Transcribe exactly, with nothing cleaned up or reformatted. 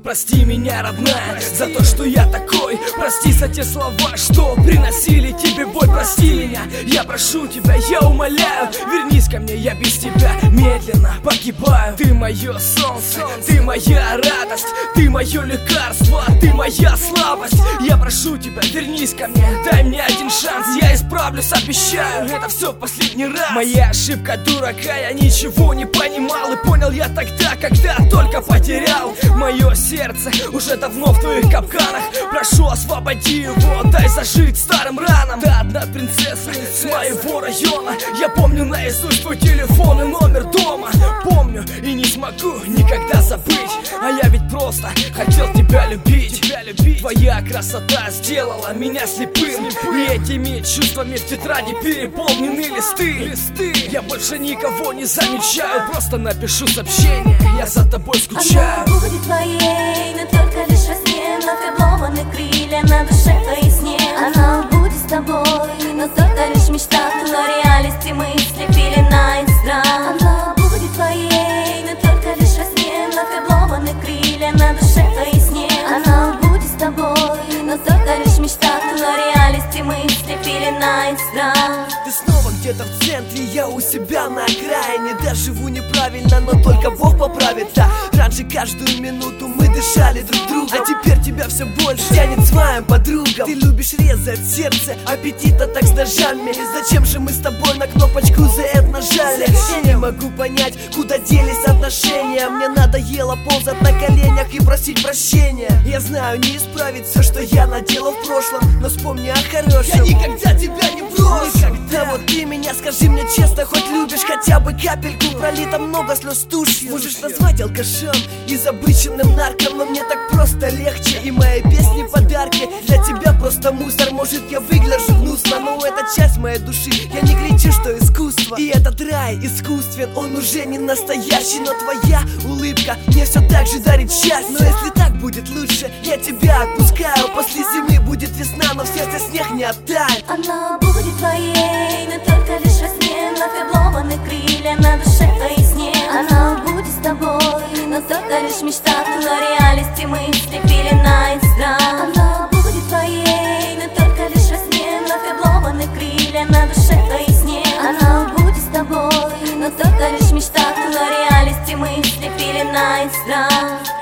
прости меня, родная, за то, что я такой. Прости за те слова, что приносили тебе боль. Прости меня, я прошу тебя, я умоляю. Вернись ко мне, я без тебя медленно погибаю. Ты мое солнце, ты моя радость, ты мое лекарство, ты моя слабость. Я прошу тебя, вернись ко мне, дай мне один шанс. Я исправлюсь, обещаю, это все в последний раз. Моя ошибка, дурака, я ничего не понимал. И понял я тогда, когда только потерял. Мое сердце уже давно в твоих капканах. Прошу, освободи его, дай зажить старым ранам. Ты одна принцесса с моего района. Я помню наизусть твой телефон и номер дома. Помню и не смогу никогда забыть. А я ведь просто хотел тебя любить, тебя любить. Твоя красота сделала меня слепым, слепым. И этими чувствами в тетради переполнены листы. листы Я больше никого не замечаю. Просто напишу сообщение, я за тобой скучаю. Она будет твоей, но только лишь во сне. Вновь обломаны крылья на душе твоей сне. Она будет с тобой, но только лишь в мечтах. Но реальности мысли пелена и страх. Она будет твоей, но только лишь во сне. Вновь обломаны крылья на душе твоей сне. Она будет с тобой, но только лишь в мечтах. Но реальности мысли пелена и страх. Ты снова где-то в центре, я у себя на окраине. Да, живу неправильно, но только Бог поправит. Да, раньше каждую минуту мы дышали друг другу, а теперь тебя все больше тянет с моим подругам. Ты любишь резать сердце, аппетита так с ножами. И зачем же мы с тобой на кнопочку Z нажали? Я не могу понять, куда делись отношения. Мне надоело ползать на коленях и просить прощения. Я знаю, не исправить все, что я наделал в прошлом, но вспомни о хорошем. Я никогда тебя не брошу. Никогда. Вот ты меня, скажи мне честно, хоть любишь хотя бы капельку? Пролито много слез тушью. Можешь назвать алкашом и обычным нарком, но мне так просто легче. И мои песни подарки для тебя просто мусор. Может, я выгляжу гнусно, но это часть моей души. Я не кричу, что искусство. И этот рай искусствен, он уже не настоящий. Но твоя улыбка мне все так же дарит счастье. Но если так будет лучше, я тебя отпускаю. После зимы будет весна, но в сердце снег не оттает. Она будет твоей, но только лишь во сне. Вновь обломаны крылья на душе твоей сне. Она будет с тобой, но только лишь в мечтах. Но реальности мысли пелена и страх. Она будет твоей, но только лишь во сне. Вновь обломаны крылья на душе твоей сне. Она будет с тобой, но только лишь в мечтах. Но реальности мысли пелена и страх.